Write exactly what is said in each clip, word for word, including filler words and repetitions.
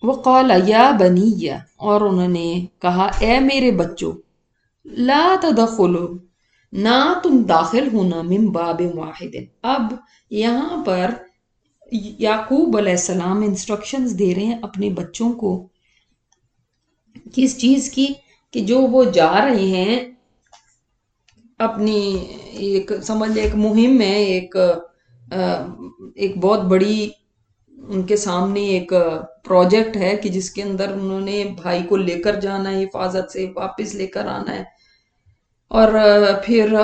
وقال یا بنی، اور انہوں نے کہا اے میرے بچوں، لا تدخلوا، نہ تم داخل ہونا، من باب واحد۔ اب یہاں پر یعقوب علیہ السلام انسٹرکشنز دے رہے ہیں اپنے بچوں کو کس چیز کی، کہ جو وہ جا رہے ہیں اپنی، ایک سمجھ لیں ایک مہم ہے، ایک ایک بہت بڑی ان کے سامنے ایک پروجیکٹ ہے کہ جس کے اندر انہوں نے بھائی کو لے کر جانا ہے، حفاظت سے واپس لے کر آنا ہے، اور پھر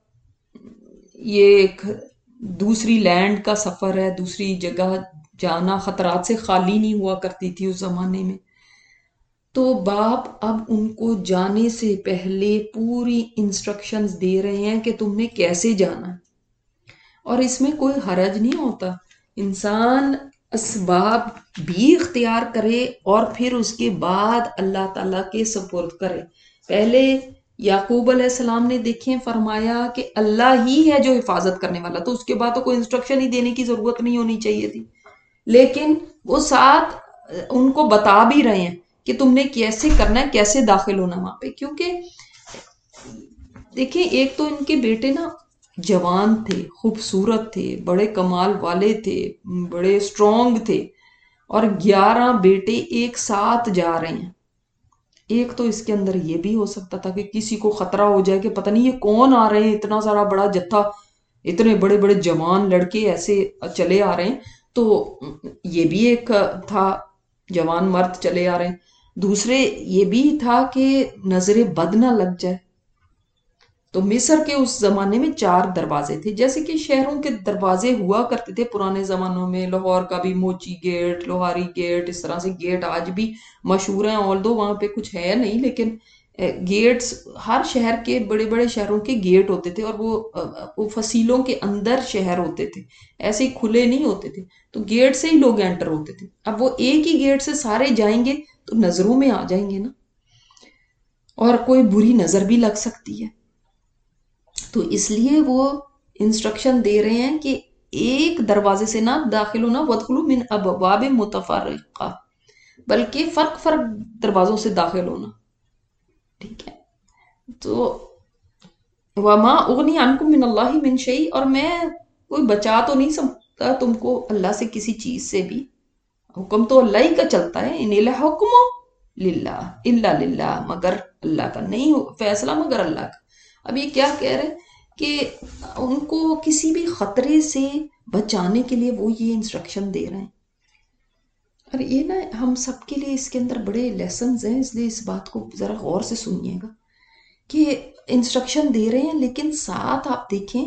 یہ ایک دوسری لینڈ کا سفر ہے، دوسری جگہ جانا خطرات سے خالی نہیں ہوا کرتی تھی اس زمانے میں۔ تو باپ اب ان کو جانے سے پہلے پوری انسٹرکشنز دے رہے ہیں کہ تم نے کیسے جانا ہے، اور اس میں کوئی حرج نہیں ہوتا، انسان اسباب بھی اختیار کرے اور پھر اس کے بعد اللہ تعالیٰ کے سپرد کرے۔ پہلے یعقوب علیہ السلام نے دیکھیں فرمایا کہ اللہ ہی ہے جو حفاظت کرنے والا، تو اس کے بعد تو کوئی انسٹرکشن ہی دینے کی ضرورت نہیں ہونی چاہیے تھی، لیکن وہ ساتھ ان کو بتا بھی رہے ہیں کہ تم نے کیسے کرنا ہے، کیسے داخل ہونا وہاں پہ۔ کیونکہ دیکھیں ایک تو ان کے بیٹے نا جوان تھے، خوبصورت تھے، بڑے کمال والے تھے، بڑے سٹرونگ تھے، اور گیارہ بیٹے ایک ساتھ جا رہے ہیں۔ ایک تو اس کے اندر یہ بھی ہو سکتا تھا کہ کسی کو خطرہ ہو جائے کہ پتہ نہیں یہ کون آ رہے ہیں، اتنا سارا بڑا جتھا، اتنے بڑے بڑے جوان لڑکے ایسے چلے آ رہے ہیں، تو یہ بھی ایک تھا، جوان مرد چلے آ رہے ہیں۔ دوسرے یہ بھی تھا کہ نظر بد نہ لگ جائے۔ تو مصر کے اس زمانے میں چار دروازے تھے، جیسے کہ شہروں کے دروازے ہوا کرتے تھے پرانے زمانوں میں، لاہور کا بھی موچی گیٹ، لوہاری گیٹ، اس طرح سے گیٹ آج بھی مشہور ہیں، آلدو وہاں پہ کچھ ہے نہیں، لیکن گیٹس ہر شہر کے، بڑے بڑے شہروں کے گیٹ ہوتے تھے، اور وہ فصیلوں کے اندر شہر ہوتے تھے، ایسے ہی کھلے نہیں ہوتے تھے، تو گیٹ سے ہی لوگ انٹر ہوتے تھے۔ اب وہ ایک ہی گیٹ سے سارے جائیں گے تو نظروں میں آ جائیں گے نا، اور کوئی بری نظر بھی لگ سکتی ہے، تو اس لیے وہ انسٹرکشن دے رہے ہیں کہ ایک دروازے سے نہ داخل ہونا، وَادْخُلُوا مِنْ أَبْوَابٍ مُتَفَرِّقَةٍ، بلکہ فرق فرق دروازوں سے داخل ہونا، ٹھیک ہے۔ تو وَمَا أُغْنِي عَنْكُمْ مِنَ اللَّهِ مِنْ شَيْءٍ، اور میں کوئی بچا تو نہیں سکتا تم کو اللہ سے کسی چیز سے بھی، حکم تو اللہ ہی کا چلتا ہے، ان الحکم للہ الا للہ، مگر اللہ کا نہیں فیصلہ مگر اللہ کا۔ اب یہ کیا کہہ رہے کہ ان کو کسی بھی خطرے سے بچانے کے لیے وہ یہ انسٹرکشن دے رہے ہیں، اور یہ نا ہم سب کے لیے اس کے اندر بڑے لیسنز ہیں، اس لیے اس بات کو ذرا غور سے سنیے گا کہ انسٹرکشن دے رہے ہیں، لیکن ساتھ آپ دیکھیں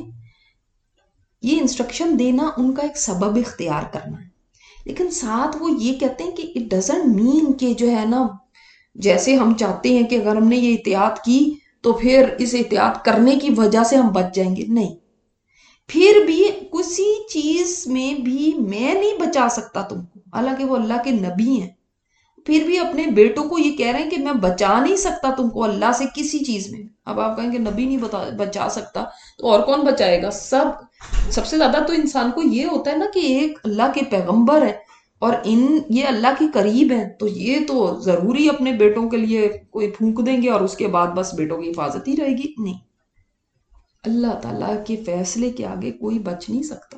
یہ انسٹرکشن دینا ان کا ایک سبب اختیار کرنا ہے، لیکن ساتھ وہ یہ کہتے ہیں کہ اٹ ڈزنٹ مین کہ جو ہے نا جیسے ہم چاہتے ہیں کہ اگر ہم نے یہ احتیاط کی تو پھر اس احتیاط کرنے کی وجہ سے ہم بچ جائیں گے، نہیں، پھر بھی کسی چیز میں بھی میں نہیں بچا سکتا تم کو، حالانکہ وہ اللہ کے نبی ہیں، پھر بھی اپنے بیٹوں کو یہ کہہ رہے ہیں کہ میں بچا نہیں سکتا تم کو اللہ سے کسی چیز میں۔ اب آپ کہیں کہ نبی نہیں بچا سکتا تو اور کون بچائے گا؟ سب سب سے زیادہ تو انسان کو یہ ہوتا ہے نا کہ ایک اللہ کے پیغمبر ہے اور ان یہ اللہ کے قریب ہیں، تو یہ تو ضروری اپنے بیٹوں کے لیے کوئی پھونک دیں گے اور اس کے بعد بس بیٹوں کی حفاظت ہی رہے گی، نہیں، اللہ تعالیٰ کے فیصلے کے آگے کوئی بچ نہیں سکتا۔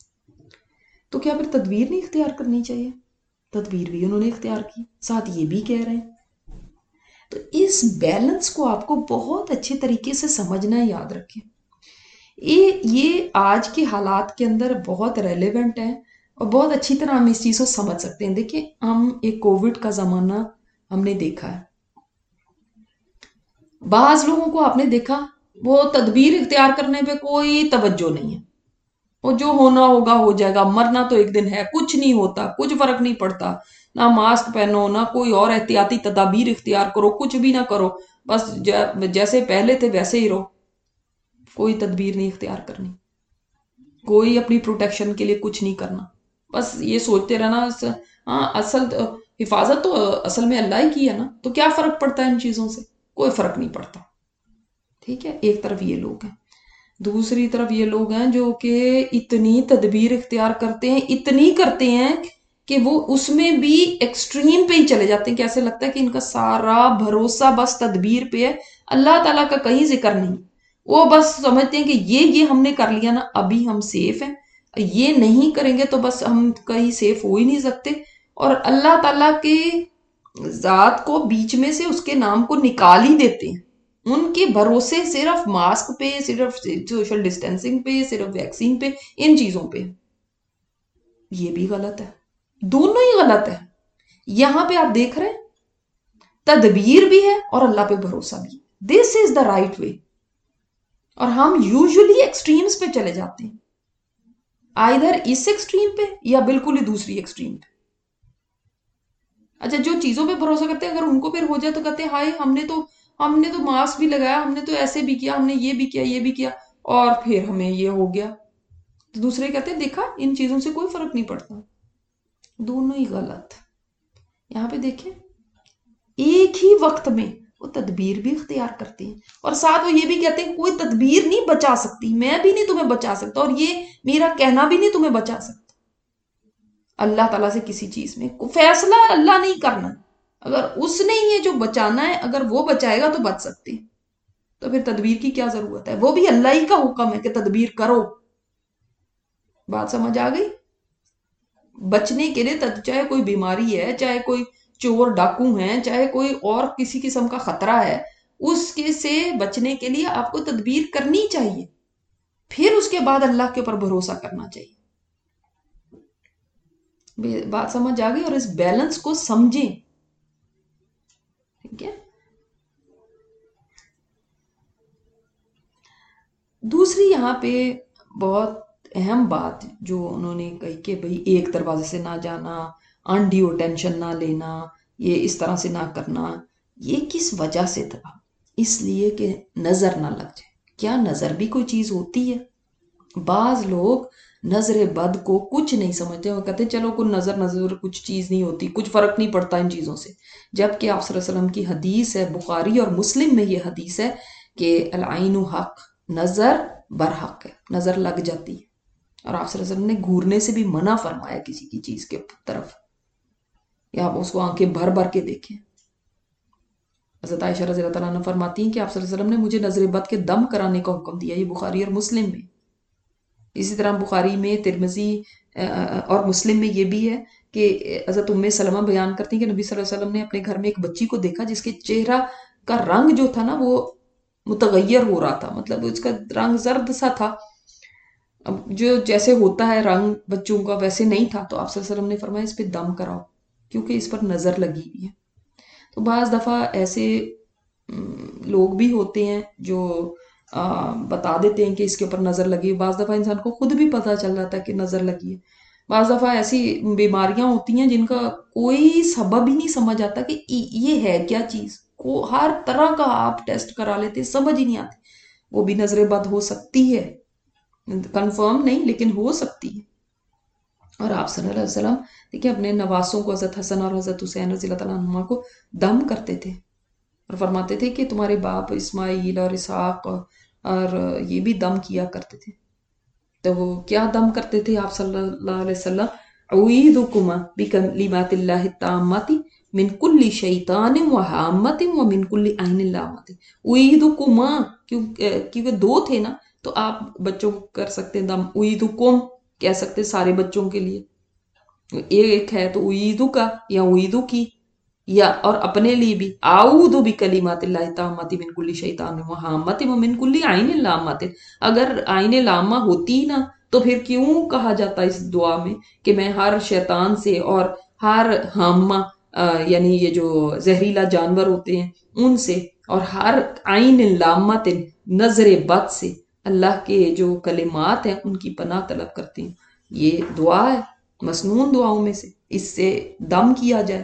تو کیا پھر تدبیر نہیں اختیار کرنی چاہیے؟ تدبیر بھی انہوں نے اختیار کی، ساتھ یہ بھی کہہ رہے ہیں۔ تو اس بیلنس کو آپ کو بہت اچھے طریقے سے سمجھنا ہے، یاد رکھیں، یہ یہ آج کے حالات کے اندر بہت ریلیونٹ ہے، اور بہت اچھی طرح ہم اس چیز کو سمجھ سکتے ہیں۔ دیکھیں ہم ایک کووڈ کا زمانہ ہم نے دیکھا ہے، بعض لوگوں کو آپ نے دیکھا وہ تدبیر اختیار کرنے پہ کوئی توجہ نہیں ہے، وہ جو ہونا ہوگا ہو جائے گا، مرنا تو ایک دن ہے، کچھ نہیں ہوتا، کچھ فرق نہیں پڑتا، نہ ماسک پہنو، نہ کوئی اور احتیاطی تدابیر اختیار کرو، کچھ بھی نہ کرو، بس جیسے پہلے تھے ویسے ہی رہو، کوئی تدبیر نہیں اختیار کرنی، کوئی اپنی پروٹیکشن کے لیے کچھ نہیں کرنا، بس یہ سوچتے رہنا ہاں اصل حفاظت تو اصل میں اللہ ہی کی ہے نا، تو کیا فرق پڑتا ہے ان چیزوں سے؟ کوئی فرق نہیں پڑتا، ٹھیک ہے۔ ایک طرف یہ لوگ ہیں، دوسری طرف یہ لوگ ہیں جو کہ اتنی تدبیر اختیار کرتے ہیں، اتنی کرتے ہیں کہ وہ اس میں بھی ایکسٹریم پہ ہی چلے جاتے ہیں کہ ایسے لگتا ہے کہ ان کا سارا بھروسہ بس تدبیر پہ ہے، اللہ تعالیٰ کا کہیں ذکر نہیں. وہ بس سمجھتے ہیں کہ یہ یہ ہم نے کر لیا نا ابھی ہم سیف ہیں، یہ نہیں کریں گے تو بس ہم کہیں سیف ہو ہی نہیں سکتے. اور اللہ تعالیٰ کے ذات کو بیچ میں سے اس کے نام کو نکال ہی دیتے ہیں. ان کے بھروسے صرف ماسک پہ، صرف سوشل ڈسٹینسنگ پہ، صرف ویکسین پہ، ان چیزوں پہ. یہ بھی غلط ہے، دونوں ہی غلط ہے. یہاں پہ آپ دیکھ رہے ہیں تدبیر بھی ہے اور اللہ پہ بھروسہ بھی. This is the right way. اور ہم یوزلی ایکسٹریمز پہ چلے جاتے ہیں، آئیدر اس ایکسٹریم پہ یا بالکل ہی دوسری ایکسٹریم پہ. اچھا جو چیزوں پہ بھروسہ کرتے ہیں اگر ان کو پھر ہو جائے تو کہتے ہیں ہائے ہم نے تو ہم نے تو ماسک بھی لگایا، ہم نے تو ایسے بھی کیا، ہم نے یہ بھی کیا یہ بھی کیا اور پھر ہمیں یہ ہو گیا. تو دوسرے کہتے ہیں دیکھا ان چیزوں سے کوئی فرق نہیں پڑتا. دونوں ہی غلط. یہاں پہ دیکھیں ایک ہی وقت میں وہ تدبیر بھی اختیار کرتے ہیں اور ساتھ وہ یہ بھی کہتے ہیں کوئی تدبیر نہیں بچا سکتی، میں بھی نہیں تمہیں بچا سکتا اور یہ میرا کہنا بھی نہیں تمہیں بچا سکتا. اللہ تعالیٰ سے کسی چیز میں فیصلہ اللہ نہیں کرنا، اگر اس نے یہ جو بچانا ہے اگر وہ بچائے گا تو بچ سکتے ہیں، تو پھر تدبیر کی کیا ضرورت ہے؟ وہ بھی اللہ ہی کا حکم ہے کہ تدبیر کرو. بات سمجھ آ گئی؟ بچنے کے لیے چاہے کوئی بیماری ہے، چاہے کوئی چور ڈاکو ہیں، چاہے کوئی اور کسی قسم کا خطرہ ہے، اس کے سے بچنے کے لیے آپ کو تدبیر کرنی چاہیے، پھر اس کے بعد اللہ کے اوپر بھروسہ کرنا چاہیے. بات سمجھ آ گئی؟ اور اس بیلنس کو سمجھیں. ٹھیک ہے. دوسری یہاں پہ بہت اہم بات جو انہوں نے کہی کہ بھئی ایک دروازے سے نہ جانا، انڈیو ٹینشن نہ لینا، یہ اس طرح سے نہ کرنا. یہ کس وجہ سے تھا؟ اس لیے کہ نظر نہ لگ جائے. کیا نظر بھی کوئی چیز ہوتی ہے؟ بعض لوگ نظر بد کو کچھ نہیں سمجھتے، وہ کہتے ہیں چلو کوئی نظر نظر کچھ چیز نہیں ہوتی، کچھ فرق نہیں پڑتا ان چیزوں سے. جبکہ آپ صلی اللہ علیہ وسلم کی حدیث ہے، بخاری اور مسلم میں یہ حدیث ہے کہ العین حق، نظر برحق ہے، نظر لگ جاتی ہے. اور آپ صلی اللہ علیہ وسلم نے گھورنے سے بھی منع فرمایا کسی کی چیز کے طرف، یا آپ اس کو آنکھیں بھر بھر کے دیکھیں. حضرت عائشہ رضی اللہ تعالیٰ عنہ فرماتی ہیں کہ آپ صلی اللہ علیہ وسلم نے مجھے نظر بد کے دم کرانے کا حکم دیا. یہ بخاری اور مسلم میں. اسی طرح بخاری میں، ترمذی اور مسلم میں یہ بھی ہے کہ حضرت ام سلمہ بیان کرتی ہیں کہ نبی صلی اللہ علیہ وسلم نے اپنے گھر میں ایک بچی کو دیکھا جس کے چہرہ کا رنگ جو تھا نا وہ متغیر ہو رہا تھا، مطلب اس کا رنگ زرد سا تھا، جو جیسے ہوتا ہے رنگ بچوں کا ویسے نہیں تھا. تو آپ صلی اللہ علیہ وسلم نے فرمایا اس پہ دم کراؤ کیونکہ اس پر نظر لگی ہوئی ہے. تو بعض دفعہ ایسے لوگ بھی ہوتے ہیں جو بتا دیتے ہیں کہ اس کے اوپر نظر لگی ہے. بعض دفعہ انسان کو خود بھی پتہ چل جاتا ہے کہ نظر لگی ہے. بعض دفعہ ایسی بیماریاں ہوتی ہیں جن کا کوئی سبب ہی نہیں سمجھ آتا کہ یہ ہے کیا چیز. کو ہر طرح کا آپ ٹیسٹ کرا لیتے سمجھ ہی نہیں آتی. وہ بھی نظر بد ہو سکتی ہے، کنفرم نہیں لیکن ہو سکتی ہے. اور آپ صلی اللہ علیہ وسلم دیکھیں اپنے نواسوں کو، حضرت حسن اور حضرت حسین رضی اللہ تعالیٰ عنہما کو دم کرتے تھے اور فرماتے تھے کہ تمہارے باپ اسماعیل اور اسحاق اور یہ بھی دم کیا کرتے تھے. تو وہ کیا دم کرتے تھے آپ صلی اللہ علیہ وسلم؟ اعوذکما بکلمات اللہ التامات من کل شیطان وہامت ومن کل عین لامت. اعوذکما کیونکہ دو تھے نا تو آپ بچوں کو کر سکتے ہیں دم. اعوذکم کہہ سکتے سارے بچوں کے لیے، ایک ہے تو اعوذ کا یا اعوذ کی، یا اور اپنے لیے بھی اعوذ بکلمات اللہ التامات من کل شیطان وہامت ومن کل عین لامت. اگر عین لامہ ہوتی نا تو پھر کیوں کہا جاتا اس دعا میں کہ میں ہر شیطان سے اور ہر ہامہ یعنی یہ جو زہریلا جانور ہوتے ہیں ان سے اور ہر عین لامت نظر بد سے اللہ کے جو کلمات ہیں ان کی پناہ طلب کرتے ہیں. یہ دعا ہے مسنون دعاؤں میں سے، اس سے دم کیا جائے.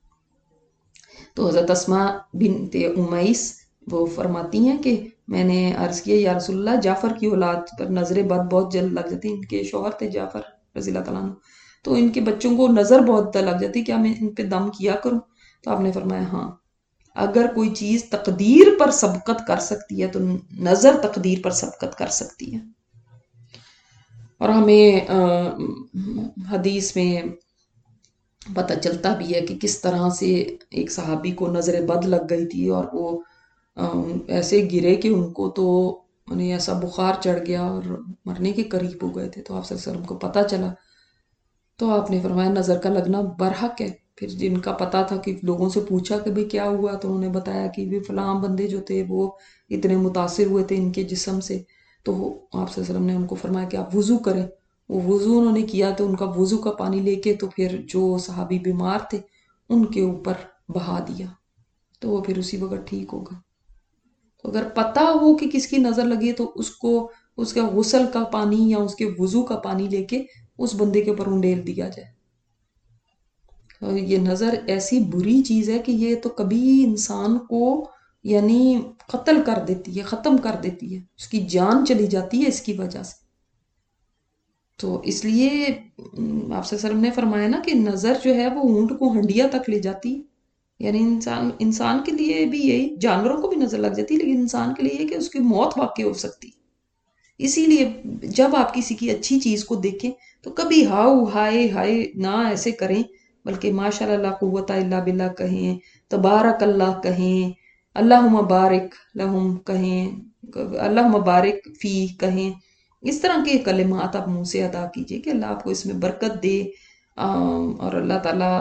تو حضرت اسماء بنت امیس وہ فرماتی ہیں کہ میں نے عرض کیا یا رسول اللہ جعفر کی اولاد پر نظر بد بہت جلد لگ جاتی. ان کے شوہر تھے جعفر رضی اللہ تعالیٰ عنہ، تو ان کے بچوں کو نظر بہت لگ جاتی، کیا میں ان پہ دم کیا کروں؟ تو آپ نے فرمایا ہاں، اگر کوئی چیز تقدیر پر سبقت کر سکتی ہے تو نظر تقدیر پر سبقت کر سکتی ہے. اور ہمیں حدیث میں پتہ چلتا بھی ہے کہ کس طرح سے ایک صحابی کو نظر بد لگ گئی تھی، اور وہ ایسے گرے کہ ان کو تو انہیں ایسا بخار چڑھ گیا اور مرنے کے قریب ہو گئے تھے۔ تو آپ صلی اللہ علیہ وسلم کو پتہ چلا تو آپ نے فرمایا نظر کا لگنا برحق ہے۔ پھر جن کا پتا تھا کہ لوگوں سے پوچھا کہ بھی کیا ہوا، تو انہوں نے بتایا کہ بھی فلاں بندے جو تھے وہ اتنے متاثر ہوئے تھے ان کے جسم سے۔ تو آپ صلی اللہ علیہ وسلم نے ان کو فرمایا کہ آپ وضو کریں۔ وہ وضو انہوں نے کیا تو ان کا وضو کا پانی لے کے تو پھر جو صحابی بیمار تھے ان کے اوپر بہا دیا، تو وہ پھر اسی وقت ٹھیک ہوگا۔ تو اگر پتا ہو کہ کس کی نظر لگی ہے تو اس کو اس کا غسل کا پانی یا اس کے وضو کا پانی لے کے اس بندے کے اوپر انڈیل دیا جائے۔ اور یہ نظر ایسی بری چیز ہے کہ یہ تو کبھی انسان کو یعنی قتل کر دیتی ہے، ختم کر دیتی ہے، اس کی جان چلی جاتی ہے اس کی وجہ سے۔ تو اس لیے آپ صلی اللہ علیہ وسلم نے فرمایا نا کہ نظر جو ہے وہ اونٹ کو ہنڈیا تک لے جاتی ہے۔ یعنی انسان انسان کے لیے بھی یہی، جانوروں کو بھی نظر لگ جاتی ہے لیکن انسان کے لیے یہ کہ اس کی موت واقع ہو سکتی۔ اسی لیے جب آپ کسی کی اچھی چیز کو دیکھیں تو کبھی ہاؤ ہائے ہائے نہ ایسے کریں، بلکہ ماشاء اللہ قوت الا باللہ کہیں، تبارک اللہ کہیں، اللہم بارک لہم کہیں، اللہم بارک فی کہیں۔ اس طرح کے کلمات آپ منہ سے ادا کیجئے کہ اللہ آپ کو اس میں برکت دے، اور اللہ تعالیٰ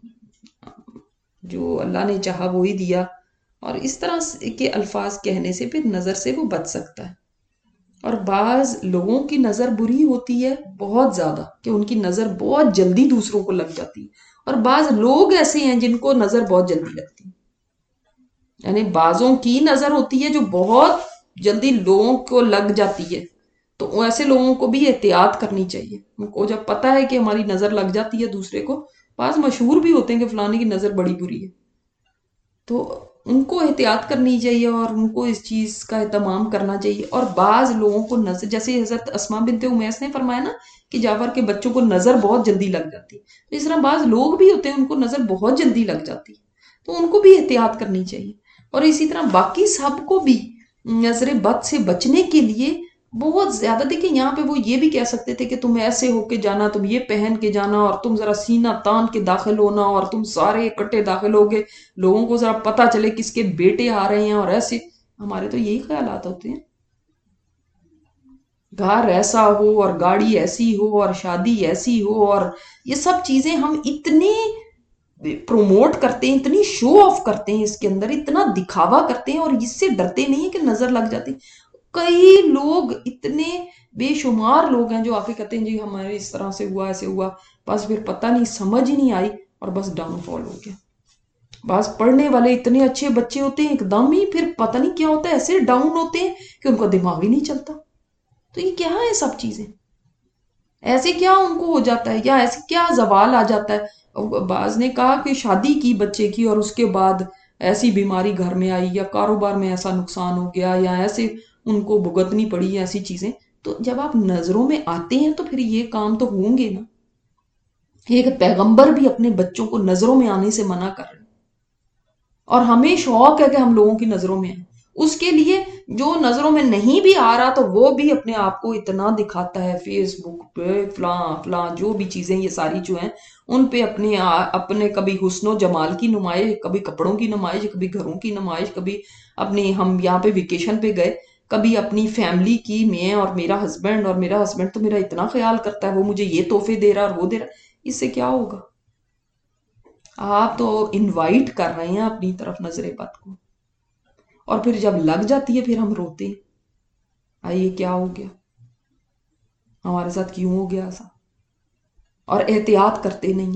جو اللہ نے چاہا وہی دیا، اور اس طرح کے الفاظ کہنے سے پھر نظر سے وہ بچ سکتا ہے۔ اور بعض لوگوں کی نظر بری ہوتی ہے بہت زیادہ، کہ ان کی نظر بہت جلدی دوسروں کو لگ جاتی ہے، اور بعض لوگ ایسے ہیں جن کو نظر بہت جلدی لگتی ہے۔ یعنی بعضوں کی نظر ہوتی ہے جو بہت جلدی لوگوں کو لگ جاتی ہے، تو ایسے لوگوں کو بھی احتیاط کرنی چاہیے۔ ان کو جب پتا ہے کہ ہماری نظر لگ جاتی ہے دوسرے کو، بعض مشہور بھی ہوتے ہیں کہ فلانے کی نظر بڑی بری ہے، تو ان کو احتیاط کرنی چاہیے اور ان کو اس چیز کا اہتمام کرنا چاہیے۔ اور بعض لوگوں کو نظر، جیسے حضرت اسماء بنت امیس نے فرمایا نا کہ جعفر کے بچوں کو نظر بہت جلدی لگ جاتی، تو اس طرح بعض لوگ بھی ہوتے ہیں ان کو نظر بہت جلدی لگ جاتی، تو ان کو بھی احتیاط کرنی چاہیے۔ اور اسی طرح باقی سب کو بھی نظر بد سے بچنے کے لیے بہت زیادہ، دیکھیں یہاں پہ وہ یہ بھی کہہ سکتے تھے کہ تم ایسے ہو کے جانا، تم یہ پہن کے جانا، اور تم ذرا سینہ تان کے داخل ہونا، اور تم سارے اکٹھے داخل ہوگے، لوگوں کو ذرا پتا چلے کس کے بیٹے آ رہے ہیں، اور ایسے ہمارے تو یہی خیالات ہوتے ہیں۔ گھر ایسا ہو اور گاڑی ایسی ہو اور شادی ایسی ہو، اور یہ سب چیزیں ہم اتنے پروموٹ کرتے ہیں، اتنی شو آف کرتے ہیں، اس کے اندر اتنا دکھاوا کرتے ہیں، اور اس سے ڈرتے نہیں ہیں کہ نظر لگ جاتی۔ کئی لوگ اتنے بے شمار لوگ ہیں جو آ کے کہتے ہیں جی ہمارے اس طرح سے ہوا، ایسے ہوا، بس پھر پتہ نہیں، سمجھ ہی نہیں آئی، اور بس ڈاؤن فال ہو گیا۔ بعض پڑھنے والے اتنے اچھے بچے ہوتے ہیں، ایک دم ہی پھر پتہ نہیں کیا ہوتا ہے، ایسے ڈاؤن ہوتے ہیں کہ ان کا دماغ ہی نہیں چلتا۔ تو یہ کیا ہے سب چیزیں، ایسے کیا ان کو ہو جاتا ہے، یا ایسے کیا زوال آ جاتا ہے۔ بعض نے کہا کہ شادی کی بچے کی اور اس کے بعد ایسی بیماری گھر میں آئی، یا کاروبار میں ایسا نقصان ہو گیا، یا ایسے ان کو بھگتنی پڑی ایسی چیزیں۔ تو جب آپ نظروں میں آتے ہیں تو پھر یہ کام تو ہوں گے نا۔ ایک پیغمبر بھی اپنے بچوں کو نظروں میں آنے سے منع کر رہے ہیں، اور ہمیں شوق ہے کہ ہم لوگوں کی نظروں میں آئیں۔ اس کے لیے جو نظروں میں نہیں بھی آ رہا تو وہ بھی اپنے آپ کو اتنا دکھاتا ہے فیس بک پہ، فلاں فلاں جو بھی چیزیں یہ ساری جو ہیں ان پہ اپنے اپنے کبھی حسن و جمال کی نمائش، کبھی کپڑوں کی نمائش، کبھی گھروں کی نمائش، کبھی اپنی، ہم یہاں پہ ویکیشن پہ گئے، کبھی اپنی فیملی کی، میں اور میرا ہسبینڈ، اور میرا ہسبینڈ تو میرا اتنا خیال کرتا ہے، وہ مجھے یہ تحفے دے رہا اور وہ دے رہا۔ اس سے کیا ہوگا؟ آپ تو انوائٹ کر رہے ہیں اپنی طرف نظر بد کو، اور پھر جب لگ جاتی ہے پھر ہم روتے ہیں، آئیے کیا ہو گیا، ہمارے ساتھ کیوں ہو گیا ایسا، اور احتیاط کرتے نہیں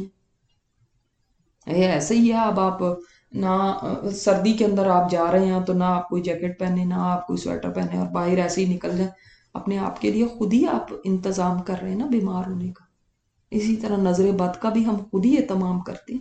ہیں۔ یہ ایسے ہی ہے، اب آپ نہ سردی کے اندر آپ جا رہے ہیں تو نہ آپ کوئی جیکٹ پہنے، نہ آپ کوئی سویٹر پہنے، اور باہر ایسے ہی نکل جائیں، اپنے آپ کے لیے خود ہی آپ انتظام کر رہے ہیں نا بیمار ہونے کا۔ اسی طرح نظر بد کا بھی ہم خود ہی اہتمام کرتے ہیں۔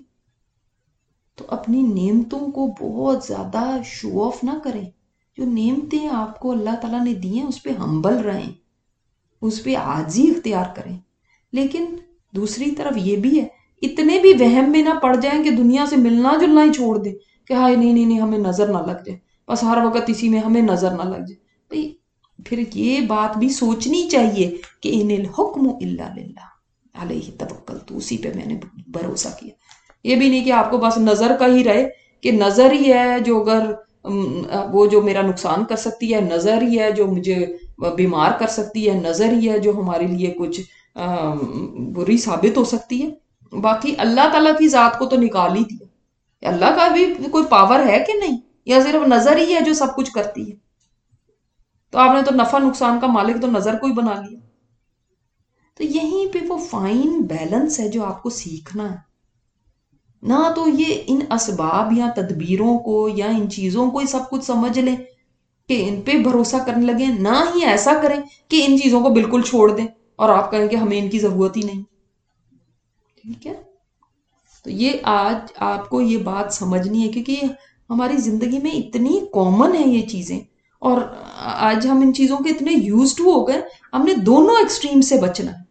تو اپنی نعمتوں کو بہت زیادہ شو آف نہ کریں، جو نعمتیں آپ کو اللہ تعالیٰ نے دی ہیں اس پہ ہمبل رہیں، اس پہ عاجزی اختیار کریں۔ لیکن دوسری طرف یہ بھی ہے، اتنے بھی وہم میں نہ پڑ جائیں کہ دنیا سے ملنا جلنا ہی چھوڑ دیں کہ ہائے نہیں نہیں نہیں ہمیں نظر نہ لگ جائے، بس ہر وقت اسی میں ہمیں نظر نہ لگ جائے۔ بھئی پھر یہ بات بھی سوچنی چاہیے کہ ان الحکم الا للہ، علیہ توکلت، اسی پہ میں نے بھروسہ کیا. یہ بھی نہیں کہ آپ کو بس نظر کا ہی رہے کہ نظر ہی ہے جو اگر وہ جو میرا نقصان کر سکتی ہے، نظر ہی ہے جو مجھے بیمار کر سکتی ہے، نظر ہی ہے جو ہمارے لیے کچھ بری ثابت ہو سکتی ہے. باقی اللہ تعالیٰ کی ذات کو تو نکال ہی دیا. اللہ کا بھی کوئی پاور ہے کہ نہیں، یا صرف نظر ہی ہے جو سب کچھ کرتی ہے؟ تو آپ نے تو نفع نقصان کا مالک تو نظر کو ہی بنا لیا. تو یہیں پہ وہ فائن بیلنس ہے جو آپ کو سیکھنا ہے. نہ تو یہ ان اسباب یا تدبیروں کو یا ان چیزوں کو ہی سب کچھ سمجھ لیں کہ ان پہ بھروسہ کرنے لگیں، نہ ہی ایسا کریں کہ ان چیزوں کو بالکل چھوڑ دیں اور آپ کہیں کہ ہمیں ان کی ضرورت ہی نہیں. ٹھیک ہے؟ تو یہ آج آپ کو یہ بات سمجھنی ہے، کیونکہ ہماری زندگی میں اتنی کامن ہے یہ چیزیں، اور آج ہم ان چیزوں کے اتنے یوزڈ ہو گئے. ہم نے دونوں ایکسٹریم سے بچنا ہے.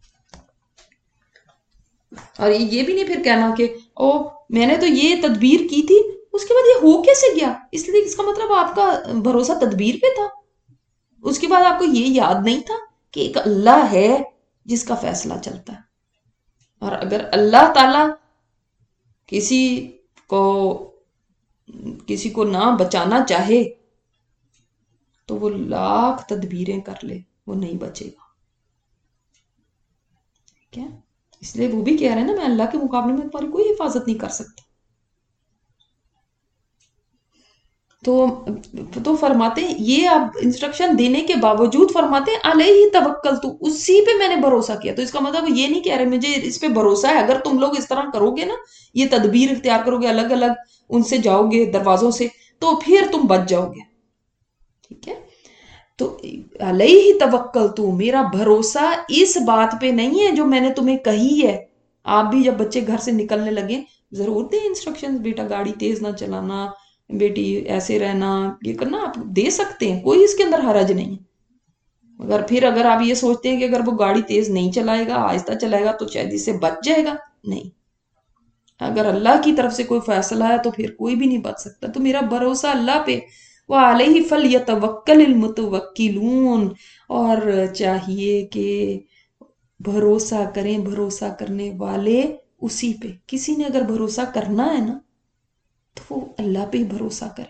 اور یہ بھی نہیں پھر کہنا کہ او میں نے تو یہ تدبیر کی تھی، اس کے بعد یہ ہو کیسے گیا، اس لیے اس کا مطلب آپ کا بھروسہ تدبیر پہ تھا. اس کے بعد آپ کو یہ یاد نہیں تھا کہ ایک اللہ ہے جس کا فیصلہ چلتا ہے. اور اگر اللہ تعالی کسی کو کسی کو نہ بچانا چاہے تو وہ لاکھ تدبیریں کر لے، وہ نہیں بچے گا. ٹھیک ہے؟ اس لیے وہ بھی کہہ رہے ہیں نا میں اللہ کے مقابلے میں تمہاری کوئی حفاظت نہیں کر سکتا. تو تو فرماتے ہیں یہ آپ انسٹرکشن دینے کے باوجود فرماتے ہیں علیہ توکلت، اسی پہ میں نے بھروسہ کیا. تو اس کا مطلب یہ نہیں کہہ رہے مجھے اس پہ بھروسہ ہے، اگر تم لوگ اس طرح کرو گے نا، یہ تدبیر اختیار کرو گے، الگ الگ ان سے جاؤ گے دروازوں سے، تو پھر تم بچ جاؤ گے. ٹھیک ہے؟ تو علیہ توکلت، میرا بھروسہ اس بات پہ نہیں ہے جو میں نے تمہیں کہی ہے. آپ بھی جب بچے گھر سے نکلنے لگے ضرور دیں انسٹرکشن، بیٹا گاڑی تیز نہ چلانا، بیٹی ایسے رہنا، یہ کرنا آپ دے سکتے ہیں، کوئی اس کے اندر حرج نہیں. مگر پھر اگر آپ یہ سوچتے ہیں کہ اگر وہ گاڑی تیز نہیں چلائے گا، آہستہ چلائے گا تو شاید اس سے بچ جائے گا، نہیں. اگر اللہ کی طرف سے کوئی فیصلہ ہے تو پھر کوئی بھی نہیں بچ سکتا. تو میرا بھروسہ اللہ پہ، وَعَلَيْهِ فَلْيَتَوَكَّلِ الْمُتَوَكِّلُونَ، اور چاہیے کہ بھروسہ کریں بھروسہ کرنے والے اسی پہ. کسی نے اگر بھروسہ کرنا ہے نا تو وہ اللہ پہ ہی بھروسہ کرے.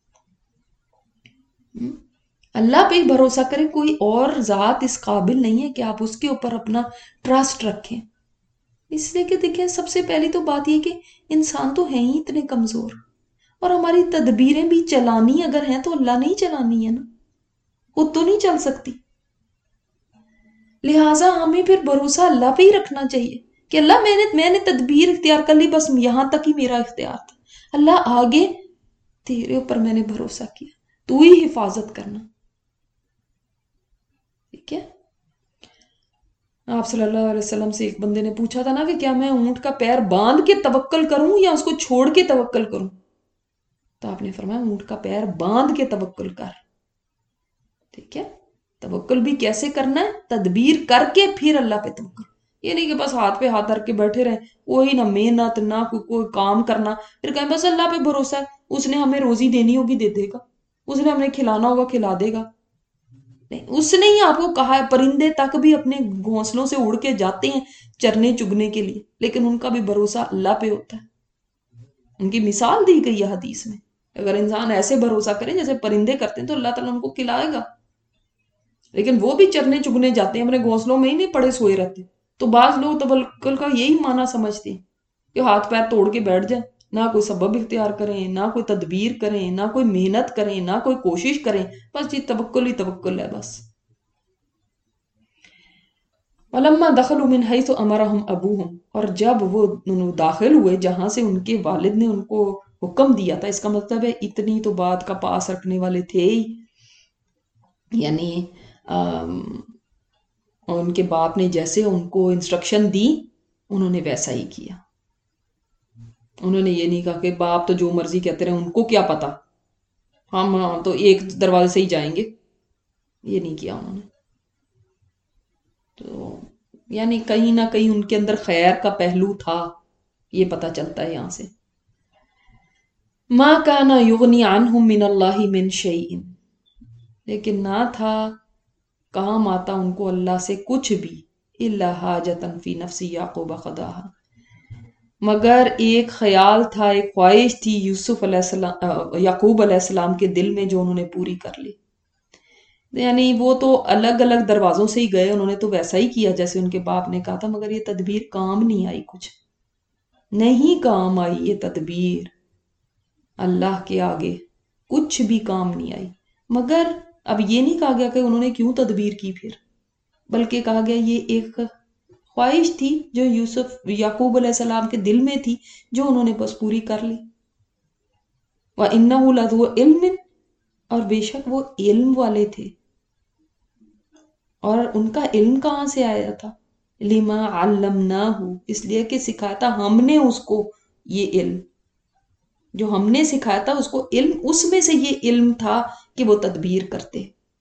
اللہ پہ ہی بھروسہ کرے، کوئی اور ذات اس قابل نہیں ہے کہ آپ اس کے اوپر اپنا ٹرسٹ رکھیں. اس لیے کہ دیکھیں سب سے پہلی تو بات یہ کہ انسان تو ہیں ہی اتنے کمزور، اور ہماری تدبیریں بھی چلانی اگر ہیں تو اللہ نہیں چلانی ہے نا، خود تو نہیں چل سکتی. لہٰذا ہمیں پھر بھروسہ اللہ پہ ہی رکھنا چاہیے کہ اللہ میں نے میں نے تدبیر اختیار کر لی، بس یہاں تک ہی میرا اختیار تھا. اللہ آگے تیرے اوپر میں نے بھروسہ کیا، تو ہی حفاظت کرنا. ٹھیک ہے؟ آپ صلی اللہ علیہ وسلم سے ایک بندے نے پوچھا تھا نا کہ کیا میں اونٹ کا پیر باندھ کے توکل کروں یا اس کو چھوڑ کے توکل کروں؟ تو آپ نے فرمایا اونٹ کا پیر باندھ کے توکل کر. ٹھیک ہے؟ توکل بھی کیسے کرنا ہے؟ تدبیر کر کے پھر اللہ پہ توکل. یہ نہیں کہ بس ہاتھ پہ ہاتھ رکھ کے بیٹھے رہیں، کوئی نہ محنت نہ کوئی کوئی کام کرنا، پھر کہیں بس اللہ پہ بھروسہ ہے، اس نے ہمیں روزی دینی ہوگی دے دے گا، اس نے ہمیں کھلانا ہوگا کھلا دے گا. نہیں، اس نے ہی آپ کو کہا ہے پرندے تک بھی اپنے گھونسلوں سے اڑ کے جاتے ہیں چرنے چگنے کے لیے، لیکن ان کا بھی بھروسہ اللہ پہ ہوتا ہے. ان کی مثال دی گئی ہے حدیث میں، اگر انسان ایسے بھروسہ کرے جیسے پرندے کرتے ہیں تو اللہ تعالیٰ ان کو کھلائے گا. لیکن وہ بھی چرنے چگنے جاتے ہیں، اپنے گھونسلوں میں ہی نہیں پڑے سوئے رہتے. تو بعض لوگ توکل کا یہی معنی سمجھتے ہیں کہ ہاتھ پیر توڑ کے بیٹھ جائیں، نہ کوئی سبب اختیار کریں، نہ کوئی تدبیر کریں، نہ کوئی محنت کریں، نہ کوئی کوشش کریں، بس یہ توکل ہی توکل ہے بس. وَلَمَّا دَخَلُوا مِنْ حَيْثُ أَمَرَهُمْ أَبُوهُمْ، اور جب وہ داخل ہوئے جہاں سے ان کے والد نے ان کو حکم دیا تھا. اس کا مطلب ہے اتنی تو بات کا پاس رکھنے والے تھے ہی، یعنی ان کے باپ نے جیسے ان کو انسٹرکشن دی انہوں نے ویسا ہی کیا. انہوں نے یہ نہیں کہا کہ باپ تو جو مرضی کہتے رہے ان کو کیا پتا، ہم ہاں تو ایک دروازے سے ہی جائیں گے، یہ نہیں کیا انہوں نے. تو یعنی کہیں نہ کہیں ان کے اندر خیر کا پہلو تھا، یہ پتا چلتا ہے یہاں سے. ما کان یغنی عنہم من اللہ من شیء، لیکن نہ تھا کام آتا ان کو اللہ سے کچھ بھی، الا حاجۃ فی نفس یعقوب قضاها، مگر ایک خیال تھا، ایک خواہش تھی یوسف علیہ السلام یعقوب علیہ السلام کے دل میں جو انہوں نے پوری کر لی. یعنی وہ تو الگ الگ دروازوں سے ہی گئے، انہوں نے تو ویسا ہی کیا جیسے ان کے باپ نے کہا تھا، مگر یہ تدبیر کام نہیں آئی، کچھ نہیں کام آئی یہ تدبیر، اللہ کے آگے کچھ بھی کام نہیں آئی. مگر اب یہ نہیں کہا گیا کہ انہوں نے کیوں تدبیر کی پھر، بلکہ کہا گیا یہ ایک خواہش تھی جو یوسف یعقوب علیہ السلام کے دل میں تھی، جو انہوں نے بس پوری کر لی. وَإِنَّهُ لَذُو عِلْمٍ، اور بے شک وہ علم والے تھے. اور ان کا علم کہاں سے آیا تھا؟ لِمَا عَلَّمْنَاهُ، اس لیے کہ سکھایا تھا ہم نے اس کو، یہ علم جو ہم نے سکھایا تھا اس کو، علم اس میں سے یہ علم تھا کہ وہ تدبیر کرتے.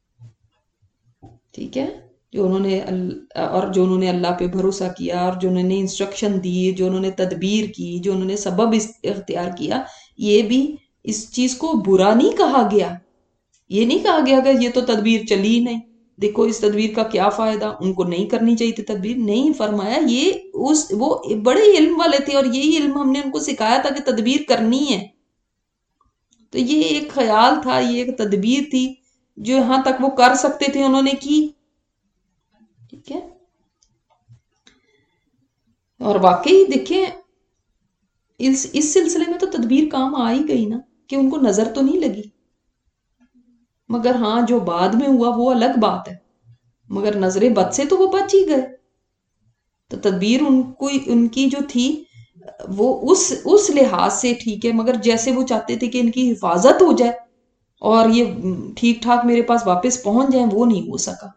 ٹھیک ہے، جو انہوں نے اور جو انہوں نے اللہ پہ بھروسہ کیا، اور جو انہوں نے انسٹرکشن دی، جو انہوں نے تدبیر کی، جو انہوں نے سبب اختیار کیا، یہ بھی اس چیز کو برا نہیں کہا گیا. یہ نہیں کہا گیا کہ یہ تو تدبیر چلی ہی نہیں، دیکھو اس تدبیر کا کیا فائدہ، ان کو نہیں کرنی چاہیے تھی تدبیر. نہیں، فرمایا یہ اس وہ بڑے علم والے تھے، اور یہی علم ہم نے ان کو سکھایا تھا کہ تدبیر کرنی ہے. تو یہ ایک خیال تھا، یہ ایک تدبیر تھی جو یہاں تک وہ کر سکتے تھے انہوں نے کی. ٹھیک ہے، اور واقعی دیکھیں اس اس سلسلے میں تو تدبیر کام آ ہی گئی نا، کہ ان کو نظر تو نہیں لگی. مگر ہاں جو بعد میں ہوا وہ الگ بات ہے، مگر نظر بد سے تو وہ بچ ہی گئے. تو تدبیر ان کو ان کی جو تھی وہ اس اس لحاظ سے ٹھیک ہے، مگر جیسے وہ چاہتے تھے کہ ان کی حفاظت ہو جائے اور یہ ٹھیک ٹھاک میرے پاس واپس پہنچ جائیں، وہ نہیں ہو سکا.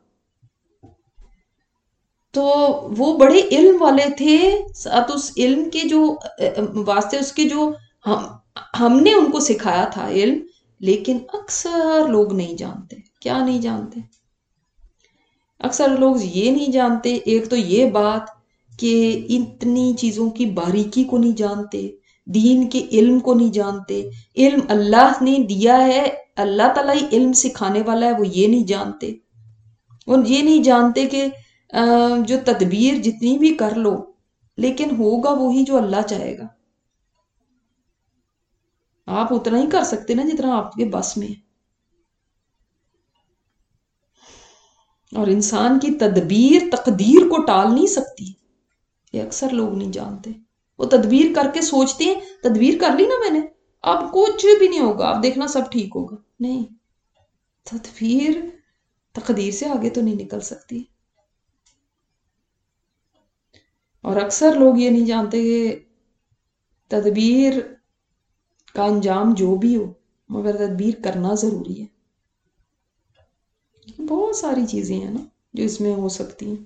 تو وہ بڑے علم والے تھے، ساتھ اس علم کے جو واسطے اس کے جو ہم ہم نے ان کو سکھایا تھا علم، لیکن اکثر لوگ نہیں جانتے. کیا نہیں جانتے؟ اکثر لوگ یہ نہیں جانتے، ایک تو یہ بات کہ اتنی چیزوں کی باریکی کو نہیں جانتے، دین کے علم کو نہیں جانتے. علم اللہ نے دیا ہے، اللہ تعالیٰ ہی علم سکھانے والا ہے، وہ یہ نہیں جانتے. وہ یہ نہیں جانتے کہ جو تدبیر جتنی بھی کر لو لیکن ہوگا وہی جو اللہ چاہے گا. آپ اتنا ہی کر سکتے نا جتنا آپ کے بس میں ہے. اور انسان کی تدبیر تقدیر کو ٹال نہیں سکتی، یہ اکثر لوگ نہیں جانتے. وہ تدبیر کر کے سوچتے ہیں تدبیر کر لی نا میں نے، اب کچھ بھی نہیں ہوگا، اب دیکھنا سب ٹھیک ہوگا. نہیں، تدبیر تقدیر سے آگے تو نہیں نکل سکتی. اور اکثر لوگ یہ نہیں جانتے کہ تدبیر کا انجام جو بھی ہو، مگر تدبیر کرنا ضروری ہے. بہت ساری چیزیں ہیں نا جو اس میں ہو سکتی ہیں.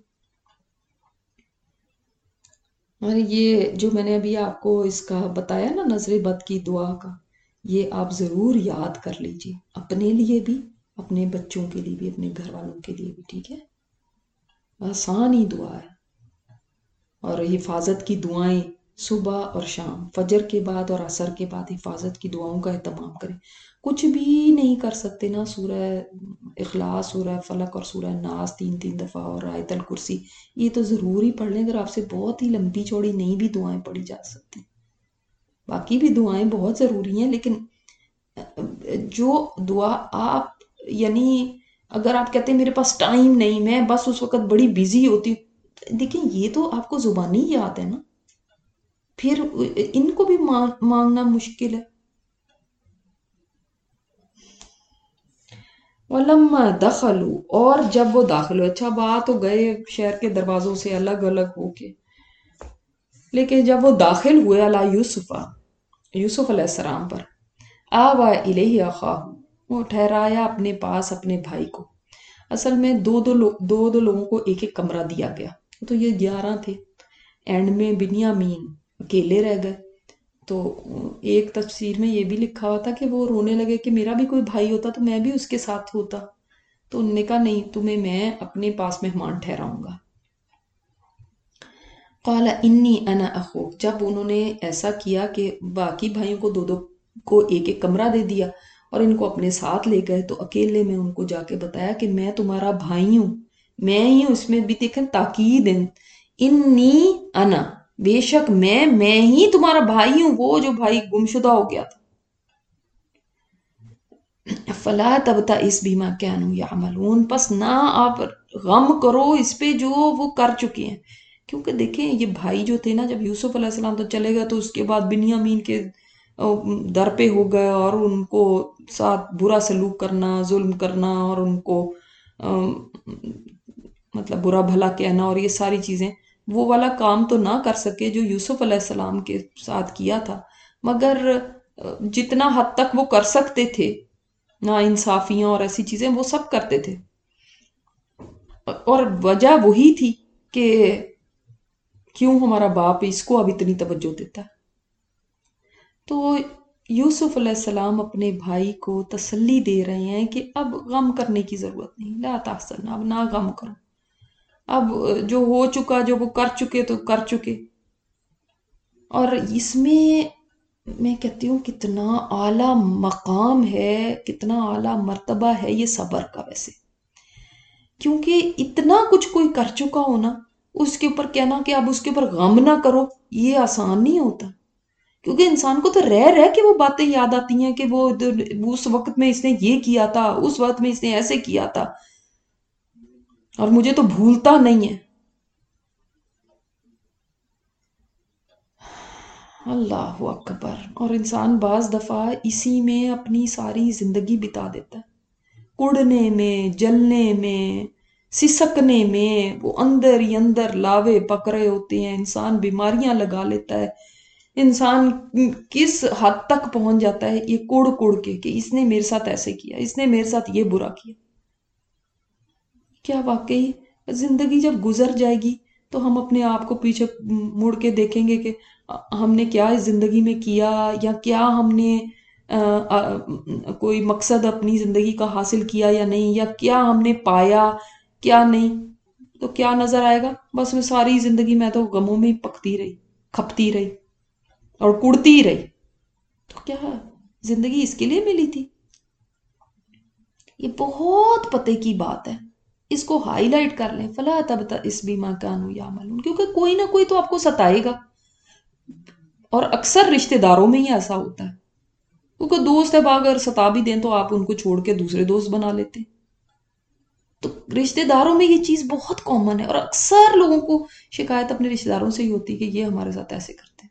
اور یہ جو میں نے ابھی آپ کو اس کا بتایا نا نظر بد کی دعا کا، یہ آپ ضرور یاد کر لیجئے، اپنے لیے بھی، اپنے بچوں کے لیے بھی، اپنے گھر والوں کے لیے بھی. ٹھیک ہے، آسان ہی دعا ہے. اور حفاظت کی دعائیں صبح اور شام، فجر کے بعد اور عصر کے بعد حفاظت کی دعاؤں کا اہتمام کریں. کچھ بھی نہیں کر سکتے نا، سورہ اخلاص، سورہ فلق اور سورہ ناس تین تین دفعہ، اور آیت الکرسی، یہ تو ضروری پڑھ لیں. اگر آپ سے بہت ہی لمبی چوڑی نہیں بھی دعائیں پڑھی جا سکتی، باقی بھی دعائیں بہت ضروری ہیں، لیکن جو دعا آپ یعنی اگر آپ کہتے ہیں میرے پاس ٹائم نہیں، میں بس اس وقت بڑی بیزی ہوتی ہوں، دیکھیں یہ تو آپ کو زبانی یاد ہے نا، پھر ان کو بھی مانگنا مشکل ہے. وَلَمَّا دَخَلُوا، اور جب وہ داخل ہوئے. اچھا بات تو گئے شہر کے دروازوں سے الگ الگ ہو کے، لیکن جب وہ داخل ہوئے علی یوسف، یوسف علیہ السلام پر، آوَا اِلَیْهِ أَخَاهُ، وہ ٹھہرایا اپنے پاس اپنے بھائی کو. اصل میں دو دو دو دو لوگوں کو ایک ایک کمرہ دیا گیا، تو یہ گیارہ تھے. اینڈ میں بنیامین اکیلے رہ گئے. تو ایک تفسیر میں یہ بھی لکھا ہوا تھا کہ وہ رونے لگے کہ میرا بھی کوئی بھائی ہوتا تو میں بھی اس کے ساتھ ہوتا. تو انہوں نے کہا نہیں، تمہیں میں اپنے پاس مہمان ٹھہراؤں گا. قال انی انا اخوک، جب انہوں نے ایسا کیا کہ باقی بھائیوں کو دو دو کو ایک ایک کمرہ دے دیا اور ان کو اپنے ساتھ لے گئے، تو اکیلے میں ان کو جا کے بتایا کہ میں تمہارا بھائی ہوں، میں ہی ہوں، اس میں بھی دیکھیں تاکید ہے، انی انا، بے شک میں میں ہی تمہارا بھائی ہوں، وہ جو بھائی گمشدہ ہو گیا تھا. فلا تبتئس بما كانوا يعملون، پس نہ آپ غم کرو اس پہ جو وہ کر چکے ہیں. کیونکہ دیکھیں یہ بھائی جو تھے نا، جب یوسف علیہ السلام تو چلے گئے تو اس کے بعد بنیامین کے در پہ ہو گئے اور ان کو ساتھ برا سلوک کرنا، ظلم کرنا، اور ان کو مطلب برا بھلا کہنا، اور یہ ساری چیزیں وہ والا کام تو نہ کر سکے جو یوسف علیہ السلام کے ساتھ کیا تھا، مگر جتنا حد تک وہ کر سکتے تھے نا انصافیاں اور ایسی چیزیں وہ سب کرتے تھے. اور وجہ وہی تھی کہ کیوں ہمارا باپ اس کو اب اتنی توجہ دیتا ہے. تو یوسف علیہ السلام اپنے بھائی کو تسلی دے رہے ہیں کہ اب غم کرنے کی ضرورت نہیں، لا تحزن، اب نہ غم کرو، اب جو ہو چکا، جو وہ کر چکے تو کر چکے. اور اس میں میں کہتی ہوں کتنا اعلیٰ مقام ہے، کتنا اعلیٰ مرتبہ ہے یہ صبر کا. ویسے کیونکہ اتنا کچھ کوئی کر چکا ہو نا، اس کے اوپر کہنا کہ اب اس کے اوپر غم نہ کرو، یہ آسان نہیں ہوتا. کیونکہ انسان کو تو رہ رہ کے وہ باتیں یاد آتی ہیں کہ وہ اس وقت میں اس نے یہ کیا تھا، اس وقت میں اس نے ایسے کیا تھا، اور مجھے تو بھولتا نہیں ہے. اللہ اکبر. اور انسان بعض دفعہ اسی میں اپنی ساری زندگی بتا دیتا ہے، کڑنے میں، جلنے میں، سسکنے میں. وہ اندر ہی اندر لاوے پک رہے ہوتے ہیں، انسان بیماریاں لگا لیتا ہے، انسان کس حد تک پہنچ جاتا ہے یہ کڑ کڑ کے کہ اس نے میرے ساتھ ایسے کیا، اس نے میرے ساتھ یہ برا کیا. کیا واقعی زندگی جب گزر جائے گی تو ہم اپنے آپ کو پیچھے مڑ کے دیکھیں گے کہ ہم نے کیا اس زندگی میں کیا، یا کیا ہم نے کوئی مقصد اپنی زندگی کا حاصل کیا یا نہیں، یا کیا ہم نے پایا کیا نہیں. تو کیا نظر آئے گا؟ بس میں ساری زندگی میں تو غموں میں پکتی رہی، کھپتی رہی اور کڑتی رہی. تو کیا زندگی اس کے لیے ملی تھی؟ یہ بہت پتے کی بات ہے، اس کو ہائی لائٹ کر لیں. فلا تبتئس بما كانوا يعملون، کیونکہ کوئی نہ کوئی تو آپ کو ستائے گا. اور اکثر رشتہ داروں میں ہی ایسا ہوتا ہے، کیونکہ دوست اب اگر ستا بھی دیں تو آپ ان کو چھوڑ کے دوسرے دوست بنا لیتے ہیں. تو رشتہ داروں میں یہ چیز بہت کامن ہے، اور اکثر لوگوں کو شکایت اپنے رشتہ داروں سے ہی ہوتی کہ یہ ہمارے ساتھ ایسے کرتے ہیں.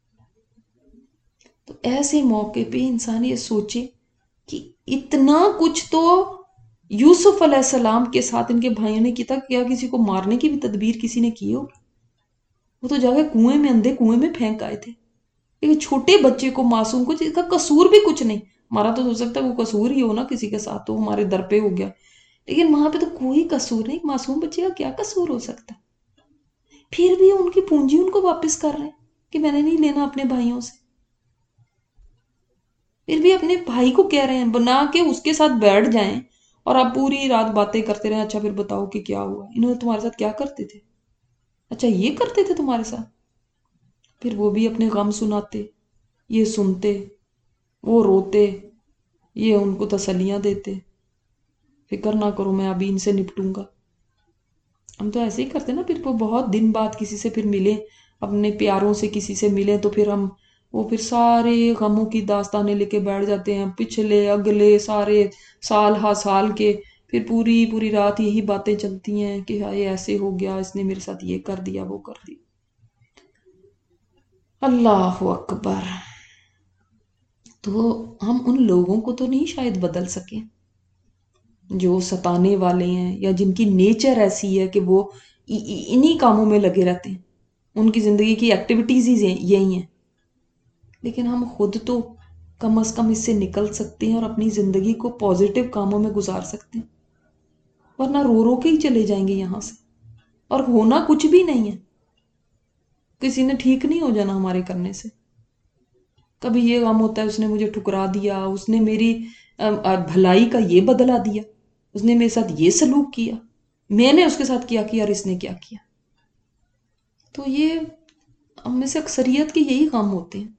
تو ایسے موقع پہ انسان یہ سوچے کہ اتنا کچھ تو یوسف علیہ السلام کے ساتھ ان کے بھائیوں نے کیا تھا، کیا کسی کو مارنے کی بھی تدبیر کسی نے کی ہو؟ وہ تو جا کے کنویں میں، اندھے کنویں میں پھینک آئے تھے. ایک چھوٹے بچے کو، معصوم کو، جس کا قصور بھی کچھ نہیں، ہمارا تو ہو سکتا ہے وہ قصور ہی ہو نا کسی کے ساتھ تو ہمارے در پہ ہو گیا، لیکن وہاں پہ تو کوئی قصور نہیں. معصوم بچے کا کیا قصور ہو سکتا؟ پھر بھی ان کی پونجی ان کو واپس کر رہے ہیں کہ میں نے نہیں لینا اپنے بھائیوں سے. پھر بھی اپنے بھائی کو کہہ رہے ہیں، بنا کے اس کے ساتھ بیٹھ جائیں اور آپ پوری رات باتیں کرتے رہیں. اچھا پھر بتاؤ کہ کیا ہوا، انہوں نے تمہارے ساتھ کیا کرتے تھے، اچھا یہ کرتے تھے تمہارے ساتھ. پھر وہ بھی اپنے غم سناتے، یہ سنتے، وہ روتے، یہ ان کو تسلیاں دیتے، فکر نہ کرو میں ابھی ان سے نپٹوں گا. ہم تو ایسے ہی کرتے نا، پھر وہ بہت دن بعد کسی سے پھر ملے، اپنے پیاروں سے کسی سے ملے، تو پھر ہم وہ پھر سارے غموں کی داستانیں لے کے بیٹھ جاتے ہیں، پچھلے اگلے سارے سال ہا سال کے. پھر پوری پوری رات یہی باتیں چلتی ہیں کہ ہائے ایسے ہو گیا، اس نے میرے ساتھ یہ کر دیا، وہ کر دیا. اللہ اکبر. تو ہم ان لوگوں کو تو نہیں شاید بدل سکیں جو ستانے والے ہیں، یا جن کی نیچر ایسی ہے کہ وہ انہی کاموں میں لگے رہتے ہیں، ان کی زندگی کی ایکٹیویٹیز ہی یہی ہیں. لیکن ہم خود تو کم از کم اس سے نکل سکتے ہیں اور اپنی زندگی کو پازیٹیو کاموں میں گزار سکتے ہیں، ورنہ رو رو کے ہی چلے جائیں گے یہاں سے، اور ہونا کچھ بھی نہیں ہے. کسی نے ٹھیک نہیں ہو جانا ہمارے کرنے سے. کبھی یہ غم ہوتا ہے اس نے مجھے ٹھکرا دیا، اس نے میری بھلائی کا یہ بدلہ دیا، اس نے میرے ساتھ یہ سلوک کیا، میں نے اس کے ساتھ کیا کیا اور اس نے کیا کیا. تو یہ ہم میں سے اکثریت کے یہی غم ہوتے ہیں.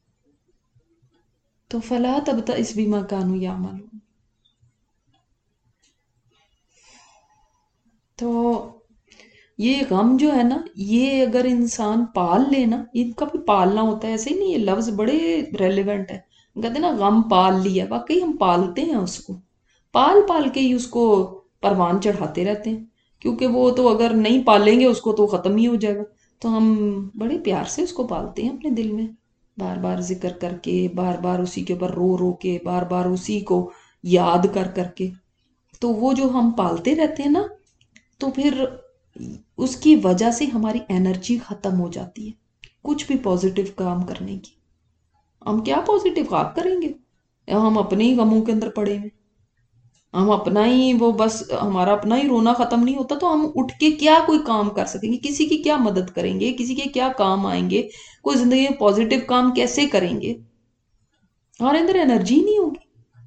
تو فلا تبتئس بما كانوا يعملون. تو یہ غم جو ہے نا، یہ اگر انسان پال لے نا، ان کا بھی پالنا ہوتا ہے، ایسے ہی نہیں، یہ لفظ بڑے ریلیونٹ ہے. کہتے ہیں نا غم پال لیا، واقعی ہم پالتے ہیں اس کو، پال پال کے ہی اس کو پروان چڑھاتے رہتے ہیں، کیونکہ وہ تو اگر نہیں پالیں گے اس کو تو ختم ہی ہو جائے گا. تو ہم بڑے پیار سے اس کو پالتے ہیں اپنے دل میں، بار بار ذکر کر کے، بار بار اسی کے اوپر رو رو کے، بار بار اسی کو یاد کر کر کے. تو وہ جو ہم پالتے رہتے ہیں نا، تو پھر اس کی وجہ سے ہماری انرجی ختم ہو جاتی ہے کچھ بھی پازیٹیو کام کرنے کی. ہم کیا پازیٹیو کام کریں گے؟ ہم اپنے ہی غموں کے اندر پڑے ہوئے، ہم اپنا ہی وہ بس ہمارا اپنا ہی رونا ختم نہیں ہوتا، تو ہم اٹھ کے کیا کوئی کام کر سکیں گے؟ کسی کی کیا مدد کریں گے؟ کسی کے کیا کام آئیں گے؟ کوئی زندگی میں پازیٹیو کام کیسے کریں گے؟ ہمارے اندر انرجی نہیں ہوگی.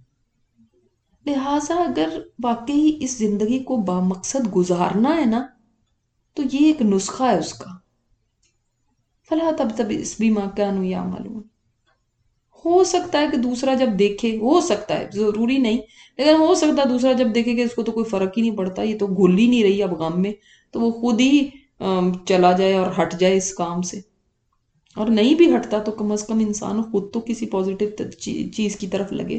لہٰذا اگر واقعی اس زندگی کو بامقصد گزارنا ہے نا، تو یہ ایک نسخہ ہے اس کا. فلا تب تب اس بھی ماں کانوا یعملون. ہو سکتا ہے کہ دوسرا جب دیکھے، ہو سکتا ہے، ضروری نہیں، لیکن ہو سکتا ہے دوسرا جب دیکھے کہ اس کو تو کوئی فرق ہی نہیں پڑتا، یہ تو گھل ہی نہیں رہی اب غم میں، تو وہ خود ہی چلا جائے اور ہٹ جائے اس کام سے. اور نہیں بھی ہٹتا تو کم از کم انسان خود تو کسی پازیٹیو چیز کی طرف لگے.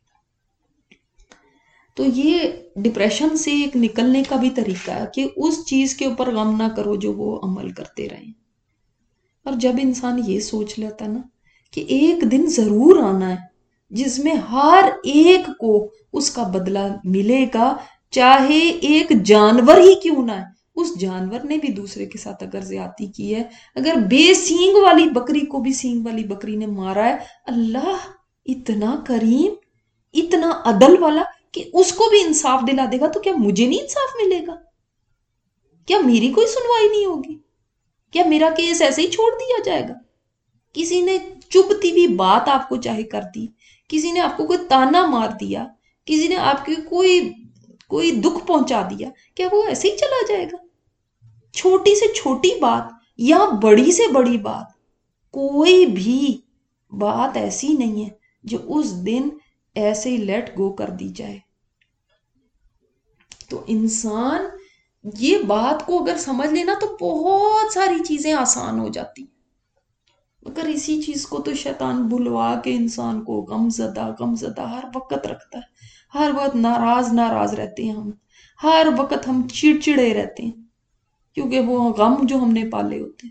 تو یہ ڈپریشن سے ایک نکلنے کا بھی طریقہ ہے کہ اس چیز کے اوپر غم نہ کرو جو وہ عمل کرتے رہیں. اور جب انسان یہ سوچ لیتا نا کہ ایک دن ضرور آنا ہے جس میں ہر ایک کو اس کا بدلہ ملے گا، چاہے ایک جانور ہی کیوں نہ ہے. اس جانور نے بھی دوسرے کے ساتھ اگر زیادتی کی ہے، اگر بے سینگ والی بکری کو بھی سینگ والی بکری نے مارا ہے، اللہ اتنا کریم، اتنا عدل والا کہ اس کو بھی انصاف دلا دے گا، تو کیا مجھے نہیں انصاف ملے گا؟ کیا میری کوئی سنوائی نہیں ہوگی؟ کیا میرا کیس ایسے ہی چھوڑ دیا جائے گا؟ کسی نے چبھتی ہوئی بات آپ کو چاہے کر دی، کسی نے آپ کو کوئی تانا مار دیا، کسی نے آپ کی کوئی کوئی دکھ پہنچا دیا، کیا وہ ایسے ہی چلا جائے گا؟ چھوٹی سے چھوٹی بات یا بڑی سے بڑی بات، کوئی بھی بات ایسی نہیں ہے جو اس دن ایسے ہی لیٹ گو کر دی جائے. تو انسان یہ بات کو اگر سمجھ لینا تو بہت ساری چیزیں آسان ہو جاتی. اگر اسی چیز کو تو شیطان بلوا کے انسان کو غم زدہ غم زدہ ہر وقت رکھتا ہے، ہر وقت ناراض ناراض رہتے ہیں ہم، ہر وقت ہم چڑچڑے رہتے ہیں، کیونکہ وہ غم جو ہم نے پالے ہوتے ہیں.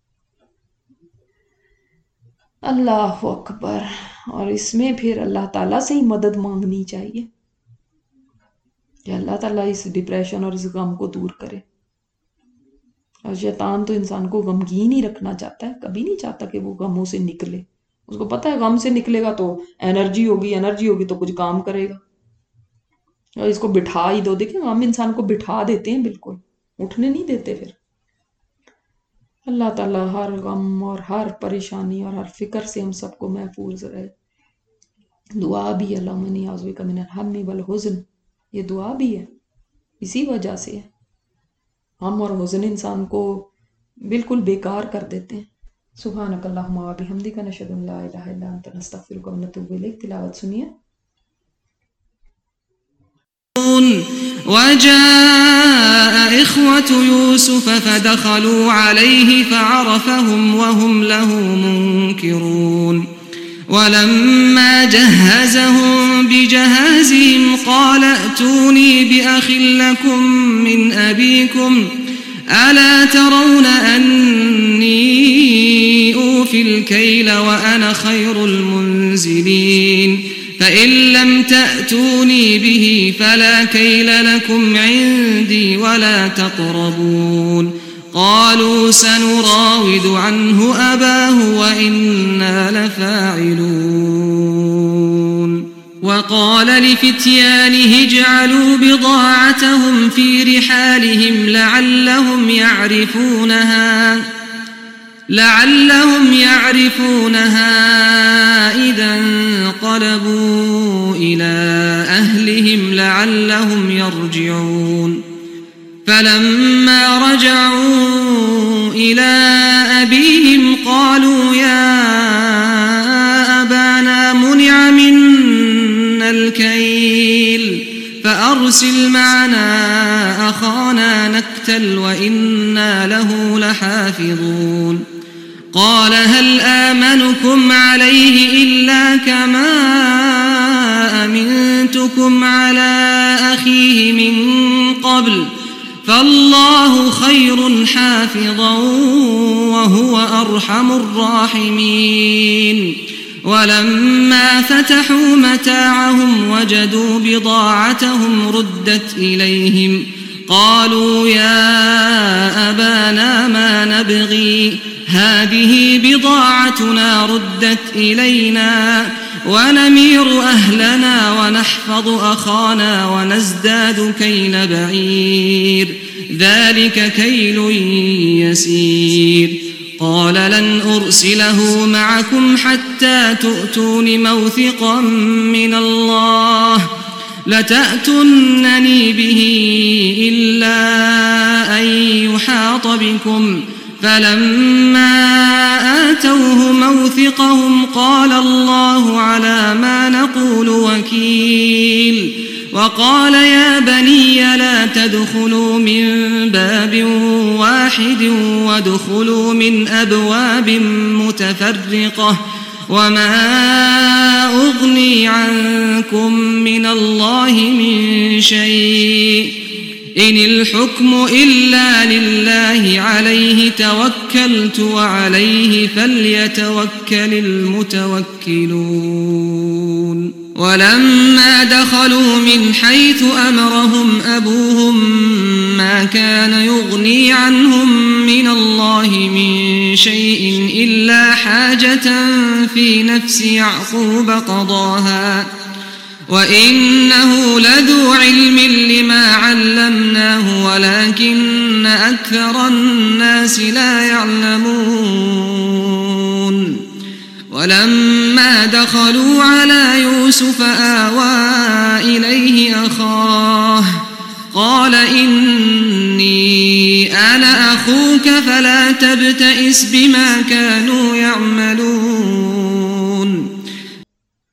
اللہ اکبر. اور اس میں پھر اللہ تعالیٰ سے ہی مدد مانگنی چاہیے کہ اللہ تعالیٰ اس ڈپریشن اور اس غم کو دور کرے. اور شیطان تو انسان کو غمگین ہی رکھنا چاہتا ہے، کبھی نہیں چاہتا کہ وہ غموں سے نکلے. اس کو پتا ہے غم سے نکلے گا تو انرجی ہوگی، انرجی ہوگی تو کچھ کام کرے گا. اور اس کو بٹھا ہی دو. دیکھیں غم انسان کو بٹھا دیتے ہیں، بالکل اٹھنے نہیں دیتے. پھر اللہ تعالیٰ ہر غم اور ہر پریشانی اور ہر فکر سے ہم سب کو محفوظ رہے. دعا بھی اللہم انی اعوذ بک من الہم والحزن، یہ دعا بھی ہے، اسی وجہ سے ہے. ہم اور حزن انسان کو بالکل بیکار کر دیتے ہیں. سبحانک اللہم و بحمدک نشہد ان لا الہ الا انت نستغفرک و نتوب الیک. تلاوت سنیے. وجاء إخوة يوسف فدخلوا عليه فعرفهم وهم له منكرون ولما جهزهم بجهازهم قال ائتوني بأخ لكم من أبيكم ألا ترون أني أوفي الكيل وأنا خير المنزلين فإن لم تأتوني به فلا كيل لكم عندي ولا تقربون قالوا سنراود عنه أباه وإنا لفاعلون وقال لفتيانه اجعلوا بضاعتهم في رحالهم لعلهم يعرفونها لعلهم يعرفونها إذا انقلبوا إلى أهلهم لعلهم يرجعون فلما رجعوا إلى أبيهم قالوا يا أبانا منع منا الكيل فأرسل معنا أخانا نكتل وإنا له لحافظون قال هل آمنكم عليه إلا كما أمنتكم على أخيه من قبل فالله خير حافظا وهو أرحم الراحمين ولما فتحوا متاعهم وجدوا بضاعتهم ردت إليهم قالوا يا أبانا ما نبغي هذه بضاعتنا ردت إلينا ونمير أهلنا ونحفظ أخانا ونزداد كيل بعير ذلك كيل يسير قال لن أرسله معكم حتى تؤتون موثقا من الله لتأتونني به إلا أن يحاط بكم فلما آتوه موثقهم قال الله على ما نقول وكيل وقال يا بني لا تدخلوا من باب واحد وادخلوا من أبواب متفرقة وما أغني عنكم من الله من شيء إن الحكم إلا لله عليه توكلت وعليه فليتوكل المتوكلون ولما دخلوا من حيث أمرهم أبوهم ما كان يغني عنهم من الله من شيء إلا حاجة في نفس يعقوب قضاها وإنه لذو علم لما علمناه ولكن أكثر الناس لا يعلمون ولما دخلوا على يوسف آوى إليه أخاه قال إني أنا أخوك فلا تبتئس بما كانوا يعملون